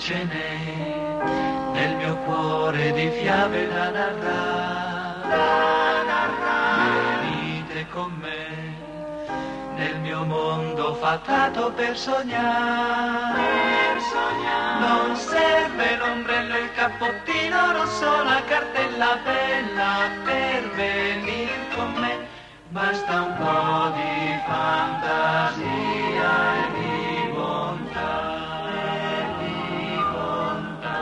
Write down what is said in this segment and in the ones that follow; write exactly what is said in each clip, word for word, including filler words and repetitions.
ce n'è nel mio cuore di fiabe da narrare, da narrare. Venite con me nel mio mondo fatato per sognare, per sognare. Non serve l'ombrello e il cappottino rosso, la cartella bella per venire con me. Basta un po' di fantasia e di bontà, e di bontà.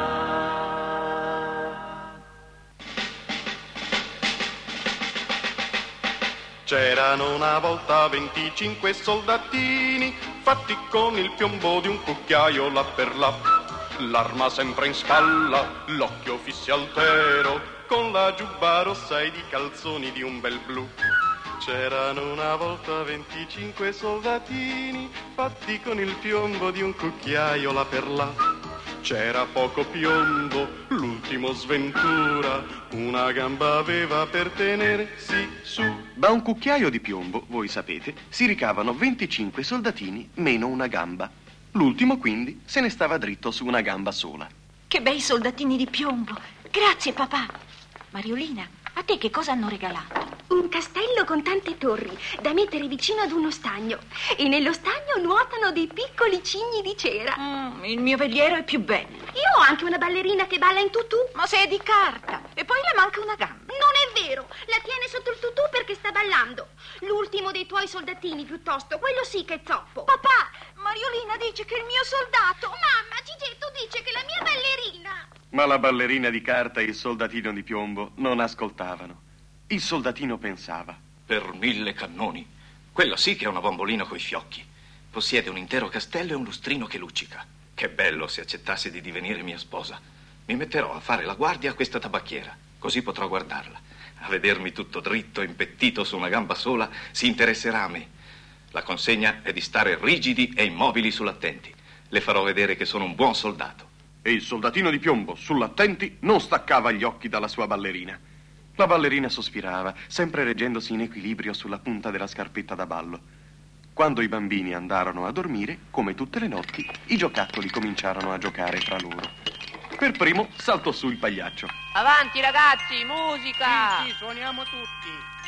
C'erano una volta venticinque soldatini, fatti con il piombo di un cucchiaio là per là. L'arma sempre in spalla, l'occhio fisso altero, con la giubba rossa ed i calzoni di un bel blu. C'erano una volta venticinque soldatini, fatti con il piombo di un cucchiaio là per là. C'era poco piombo, l'ultimo sventura, una gamba aveva per tenersi su. Da un cucchiaio di piombo, voi sapete, si ricavano venticinque soldatini meno una gamba. L'ultimo quindi se ne stava dritto su una gamba sola. Che bei soldatini di piombo! Grazie papà. Mariolina, a te che cosa hanno regalato? Un castello con tante torri da mettere vicino ad uno stagno, e nello stagno nuotano dei piccoli cigni di cera. Mm, il mio veliero è più bello. Io ho anche una ballerina che balla in tutù. Ma se è di carta, e poi le manca una gamba. Non è vero, la tiene sotto il tutù perché sta ballando. L'ultimo dei tuoi soldatini, piuttosto, quello sì che è zoppo. Papà, Mariolina dice che il mio soldato... Mamma, Gigetto dice che la mia ballerina... Ma la ballerina di carta e il soldatino di piombo non ascoltavano. Il soldatino pensava: per mille cannoni, quella sì che è una bambolina coi fiocchi. Possiede un intero castello e un lustrino che luccica. Che bello se accettasse di divenire mia sposa. Mi metterò a fare la guardia a questa tabacchiera, così potrò guardarla. A vedermi tutto dritto e impettito su una gamba sola, si interesserà a me. La consegna è di stare rigidi e immobili sull'attenti. Le farò vedere che sono un buon soldato. E il soldatino di piombo, sull'attenti, non staccava gli occhi dalla sua ballerina. La ballerina sospirava, sempre reggendosi in equilibrio sulla punta della scarpetta da ballo. Quando i bambini andarono a dormire, come tutte le notti, i giocattoli cominciarono a giocare tra loro. Per primo saltò su il pagliaccio. Avanti ragazzi, musica! Sì, sì, suoniamo tutti.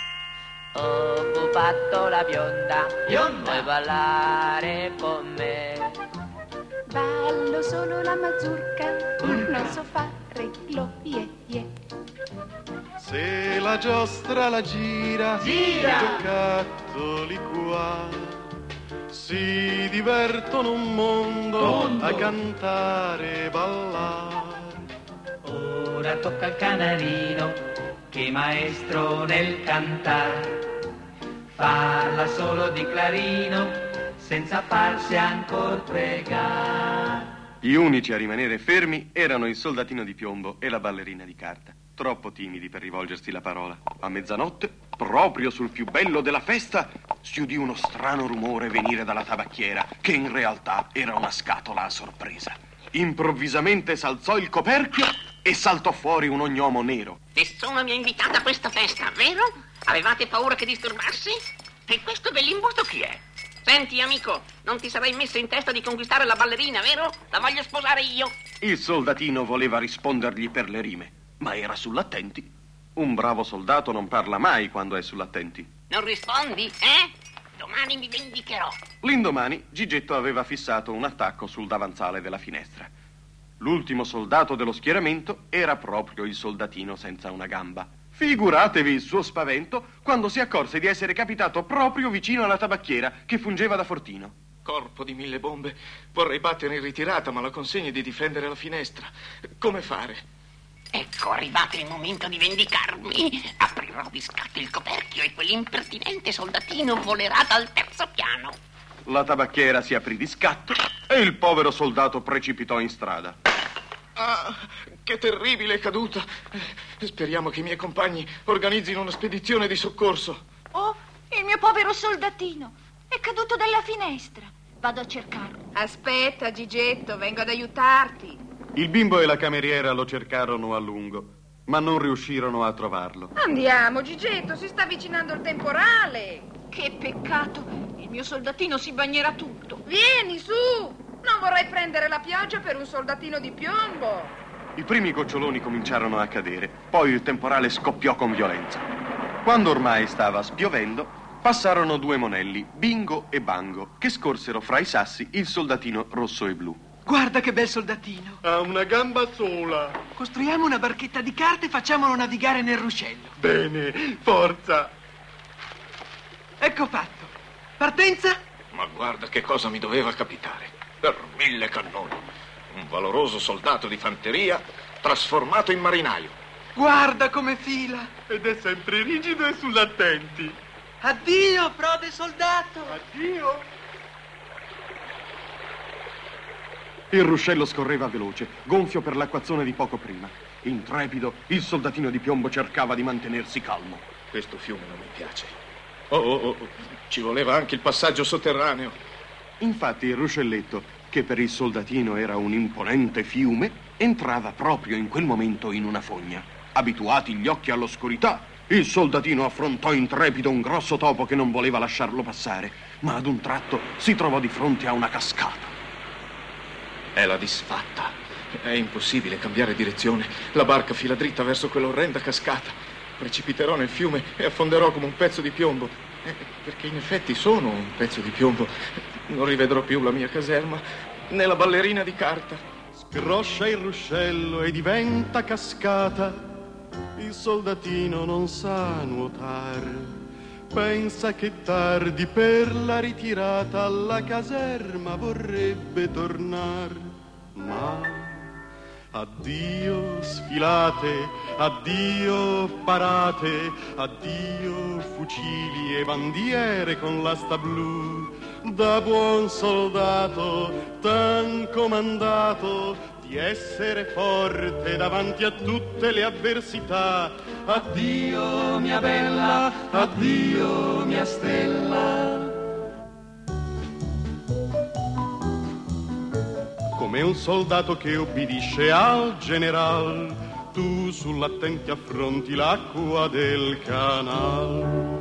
Oh, pupatto la bionda, Bionda. vuoi ballare con me? Ballo solo la mazurka, non so fare lo ye ye. Se la giostra la gira, Gira. i giocattoli qua si divertono un mondo, Mondo. a cantare e ballare. Ora tocca al canarino, che maestro nel cantar, farla solo di clarino, senza farsi ancor pregare. Gli unici a rimanere fermi erano il soldatino di piombo e la ballerina di carta, troppo timidi per rivolgersi la parola. A mezzanotte, proprio sul più bello della festa, si udì uno strano rumore venire dalla tabacchiera, che in realtà era una scatola a sorpresa. Improvvisamente s'alzò il coperchio e saltò fuori un ognomo nero. Nessuno mi ha invitato a questa festa, vero? Avevate paura che disturbassi? E questo bell'imbusto chi è? Senti, amico, non ti sarai messo in testa di conquistare la ballerina, vero? La voglio sposare io. Il soldatino voleva rispondergli per le rime, ma era sull'attenti. Un bravo soldato non parla mai quando è sull'attenti. Non rispondi, eh? Domani mi vendicherò. L'indomani Gigetto aveva fissato un attacco sul davanzale della finestra. L'ultimo soldato dello schieramento era proprio il soldatino senza una gamba. Figuratevi il suo spavento quando si accorse di essere capitato proprio vicino alla tabacchiera che fungeva da fortino. Corpo di mille bombe, vorrei battere in ritirata, ma la consegna è di difendere la finestra. Come fare? Ecco, arrivato il momento di vendicarmi. Aprirò di scatto il coperchio e quell'impertinente soldatino volerà dal terzo piano. La tabacchiera si aprì di scatto e il povero soldato precipitò in strada. Ah, che terribile caduta. Speriamo che i miei compagni organizzino una spedizione di soccorso. Oh, il mio povero soldatino è caduto dalla finestra. Vado a cercarlo. Aspetta, Gigetto, vengo ad aiutarti. Il bimbo e la cameriera lo cercarono a lungo, ma non riuscirono a trovarlo. Andiamo, Gigetto, si sta avvicinando il temporale. Che peccato, il mio soldatino si bagnerà tutto. Vieni, su. Non vorrei prendere la pioggia per un soldatino di piombo. I primi goccioloni cominciarono a cadere, poi il temporale scoppiò con violenza. Quando ormai stava spiovendo, passarono due monelli, Bingo e Bango, che scorsero fra i sassi il soldatino rosso e blu. Guarda che bel soldatino. Ha una gamba sola. Costruiamo una barchetta di carte e facciamolo navigare nel ruscello. Bene, forza. Ecco fatto. Partenza? Ma guarda che cosa mi doveva capitare. Per mille cannoni. Un valoroso soldato di fanteria trasformato in marinaio. Guarda come fila. Ed è sempre rigido e sull'attenti. Addio, prode soldato. Addio. Il ruscello scorreva veloce, gonfio per l'acquazzone di poco prima. Intrepido, il soldatino di piombo cercava di mantenersi calmo. Questo fiume non mi piace. Oh, oh, oh, ci voleva anche il passaggio sotterraneo. Infatti il ruscelletto, che per il soldatino era un imponente fiume, entrava proprio in quel momento in una fogna. Abituati gli occhi all'oscurità, il soldatino affrontò intrepido un grosso topo che non voleva lasciarlo passare, ma ad un tratto si trovò di fronte a una cascata. È la disfatta. È impossibile cambiare direzione. La barca fila dritta verso quell'orrenda cascata. Precipiterò nel fiume e affonderò come un pezzo di piombo. Eh, perché in effetti sono un pezzo di piombo. Non rivedrò più la mia caserma, né la ballerina di carta. Scroscia il ruscello e diventa cascata. Il soldatino non sa nuotare. Pensa che tardi per la ritirata alla caserma vorrebbe tornare. Ma addio sfilate, addio parate, addio fucili e bandiere con l'asta blu. Da buon soldato, t'han comandato di essere forte davanti a tutte le avversità. Addio mia bella, addio mia stella. Come un soldato che obbedisce al general, tu sull'attenti affronti l'acqua del canal.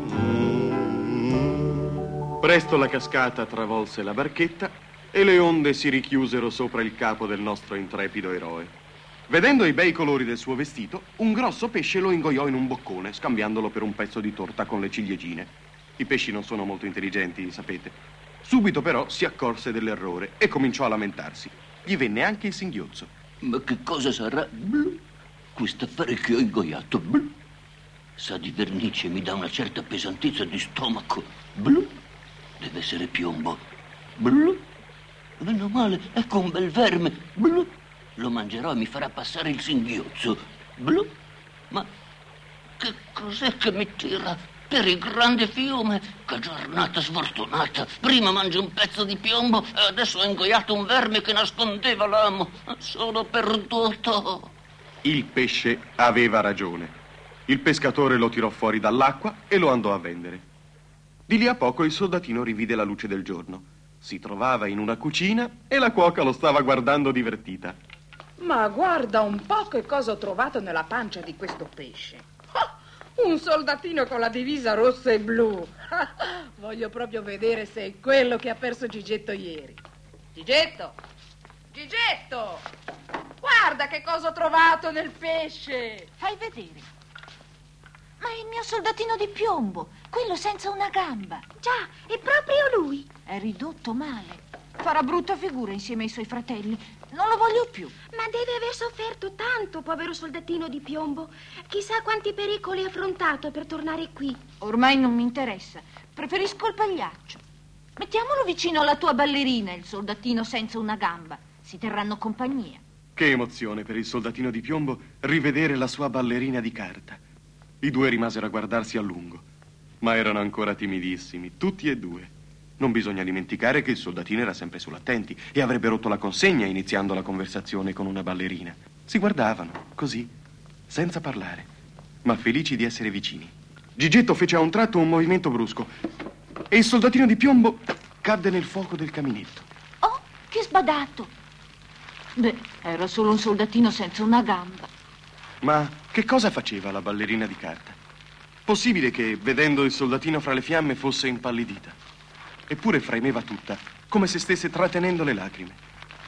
Mm. Presto la cascata travolse la barchetta e le onde si richiusero sopra il capo del nostro intrepido eroe. Vedendo i bei colori del suo vestito, un grosso pesce lo ingoiò in un boccone, scambiandolo per un pezzo di torta con le ciliegine. I pesci non sono molto intelligenti, sapete. Subito però si accorse dell'errore e cominciò a lamentarsi. Gli venne anche il singhiozzo. Ma che cosa sarà? Blu. Quest'affare che ho ingoiato. Blu. Sa di vernice, mi dà una certa pesantezza di stomaco. Blu. Deve essere piombo. Blu. Meno male, ecco un bel verme. Blu. Lo mangerò e mi farà passare il singhiozzo. Blu. Ma che cos'è che mi tira per il grande fiume? Che giornata sfortunata. Prima mangio un pezzo di piombo e adesso ho ingoiato un verme che nascondeva l'amo. Sono perduto. Il pesce aveva ragione. Il pescatore lo tirò fuori dall'acqua e lo andò a vendere. Di lì a poco il soldatino rivide la luce del giorno. Si trovava in una cucina e la cuoca lo stava guardando divertita. Ma guarda un po' che cosa ho trovato nella pancia di questo pesce. Oh, un soldatino con la divisa rossa e blu. Voglio proprio vedere se è quello che ha perso Gigetto ieri. Gigetto! Gigetto! Guarda che cosa ho trovato nel pesce. Fai vedere. Ma è il mio soldatino di piombo, quello senza una gamba. Già, è proprio lui. È ridotto male. Farà brutta figura insieme ai suoi fratelli. Non lo voglio più. Ma deve aver sofferto tanto, povero soldatino di piombo. Chissà quanti pericoli ha affrontato per tornare qui. Ormai non mi interessa. Preferisco il pagliaccio. Mettiamolo vicino alla tua ballerina, il soldatino senza una gamba. Si terranno compagnia. Che emozione per il soldatino di piombo rivedere la sua ballerina di carta. I due rimasero a guardarsi a lungo, ma erano ancora timidissimi, tutti e due. Non bisogna dimenticare che il soldatino era sempre sull'attenti e avrebbe rotto la consegna iniziando la conversazione con una ballerina. Si guardavano, così, senza parlare, ma felici di essere vicini. Gigetto fece a un tratto un movimento brusco e il soldatino di piombo cadde nel fuoco del caminetto. Oh, che sbadato! Beh, era solo un soldatino senza una gamba. Ma che cosa faceva la ballerina di carta? Possibile che, vedendo il soldatino fra le fiamme, fosse impallidita. Eppure fremeva tutta, come se stesse trattenendo le lacrime.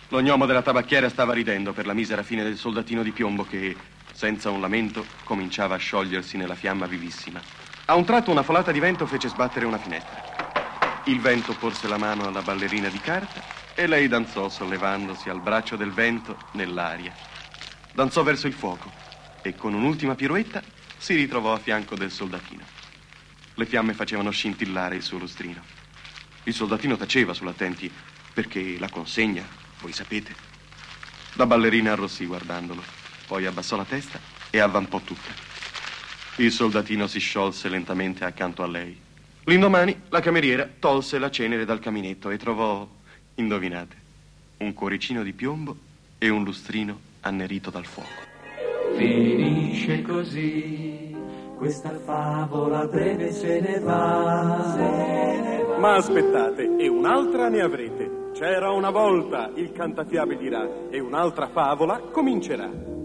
Lo gnomo della tabacchiera stava ridendo per la misera fine del soldatino di piombo che, senza un lamento, cominciava a sciogliersi nella fiamma vivissima. A un tratto una folata di vento fece sbattere una finestra. Il vento porse la mano alla ballerina di carta e lei danzò sollevandosi al braccio del vento nell'aria. Danzò verso il fuoco e con un'ultima piruetta si ritrovò a fianco del soldatino. Le fiamme facevano scintillare il suo lustrino. Il soldatino taceva sull'attenti perché la consegna, voi sapete. La ballerina arrossì guardandolo, poi abbassò la testa e avvampò tutta. Il soldatino si sciolse lentamente accanto a lei. L'indomani la cameriera tolse la cenere dal caminetto e trovò, indovinate, un cuoricino di piombo e un lustrino annerito dal fuoco. Finisce così, questa favola breve se ne va, se ne va. Ma aspettate, e un'altra ne avrete. C'era una volta, il cantafiabe dirà, e un'altra favola comincerà.